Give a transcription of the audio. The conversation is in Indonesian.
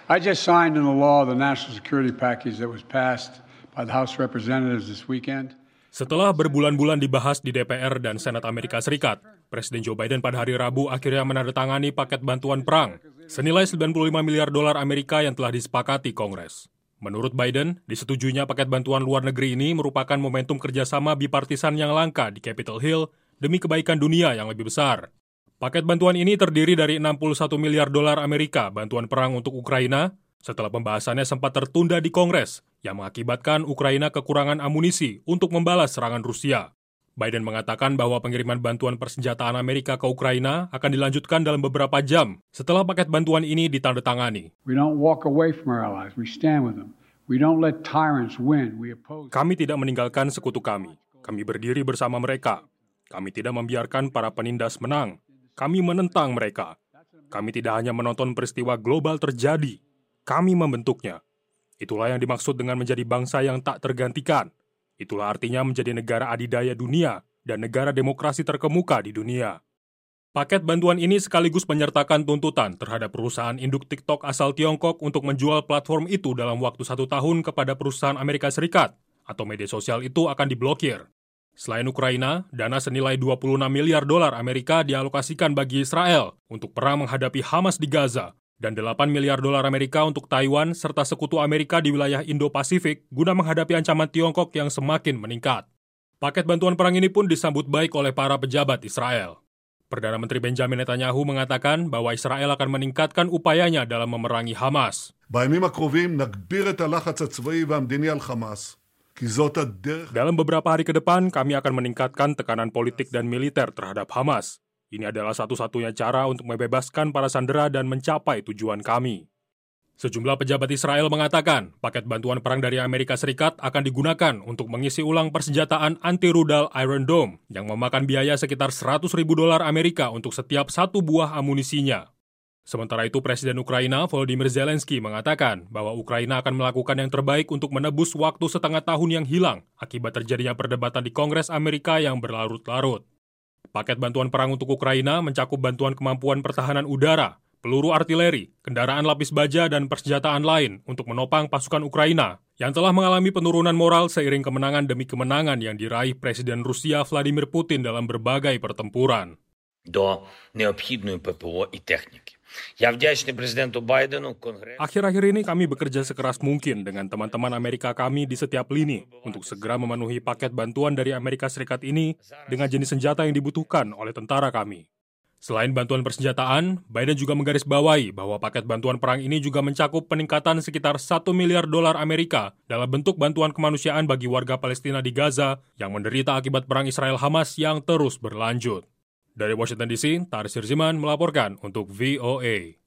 I just signed into law the national security package that was passed by the House of Representatives this weekend. Setelah berbulan-bulan dibahas di DPR dan Senat Amerika Serikat, Presiden Joe Biden pada hari Rabu akhirnya menandatangani paket bantuan perang senilai 95 miliar dolar Amerika yang telah disepakati Kongres. Menurut Biden, disetujuinya paket bantuan luar negeri ini merupakan momentum kerjasama bipartisan yang langka di Capitol Hill demi kebaikan dunia yang lebih besar. Paket bantuan ini terdiri dari 61 miliar dolar Amerika bantuan perang untuk Ukraina, setelah pembahasannya sempat tertunda di Kongres, yang mengakibatkan Ukraina kekurangan amunisi untuk membalas serangan Rusia. Biden mengatakan bahwa pengiriman bantuan persenjataan Amerika ke Ukraina akan dilanjutkan dalam beberapa jam setelah paket bantuan ini ditandatangani. Kami tidak meninggalkan sekutu kami. Kami berdiri bersama mereka. Kami tidak membiarkan para penindas menang. Kami menentang mereka. Kami tidak hanya menonton peristiwa global terjadi. Kami membentuknya. Itulah yang dimaksud dengan menjadi bangsa yang tak tergantikan. Itulah artinya menjadi negara adidaya dunia dan negara demokrasi terkemuka di dunia. Paket bantuan ini sekaligus menyertakan tuntutan terhadap perusahaan induk TikTok asal Tiongkok untuk menjual platform itu dalam waktu 1 tahun kepada perusahaan Amerika Serikat, atau media sosial itu akan diblokir. Selain Ukraina, dana senilai 26 miliar dolar Amerika dialokasikan bagi Israel untuk perang menghadapi Hamas di Gaza, dan 8 miliar dolar Amerika untuk Taiwan serta sekutu Amerika di wilayah Indo-Pasifik guna menghadapi ancaman Tiongkok yang semakin meningkat. Paket bantuan perang ini pun disambut baik oleh para pejabat Israel. Perdana Menteri Benjamin Netanyahu mengatakan bahwa Israel akan meningkatkan upayanya dalam memerangi Hamas. Dalam beberapa hari ke depan, kami akan meningkatkan tekanan politik dan militer terhadap Hamas. Ini adalah satu-satunya cara untuk membebaskan para sandera dan mencapai tujuan kami. Sejumlah pejabat Israel mengatakan paket bantuan perang dari Amerika Serikat akan digunakan untuk mengisi ulang persenjataan anti-rudal Iron Dome yang memakan biaya sekitar 100 ribu dolar Amerika untuk setiap 1 buah amunisinya. Sementara itu, Presiden Ukraina Volodymyr Zelensky mengatakan bahwa Ukraina akan melakukan yang terbaik untuk menebus waktu setengah tahun yang hilang akibat terjadinya perdebatan di Kongres Amerika yang berlarut-larut. Paket bantuan perang untuk Ukraina mencakup bantuan kemampuan pertahanan udara, peluru artileri, kendaraan lapis baja, dan persenjataan lain untuk menopang pasukan Ukraina yang telah mengalami penurunan moral seiring kemenangan demi kemenangan yang diraih Presiden Rusia Vladimir Putin dalam berbagai pertempuran. До необхідної ППО і техніки. Я вдячний президенту Байдену, Конгресу. Akhir-akhir ini kami bekerja sekeras mungkin dengan teman-teman Amerika kami di setiap lini untuk segera memenuhi paket bantuan dari Amerika Serikat ini dengan jenis senjata yang dibutuhkan oleh tentara kami. Selain bantuan persenjataan, Biden juga menggarisbawahi bahwa paket bantuan perang ini juga mencakup peningkatan sekitar 1 miliar dolar Amerika dalam bentuk bantuan kemanusiaan bagi warga Palestina di Gaza yang menderita akibat perang Israel-Hamas yang terus berlanjut. Dari Washington DC, Tarsir Ziman melaporkan untuk VOA.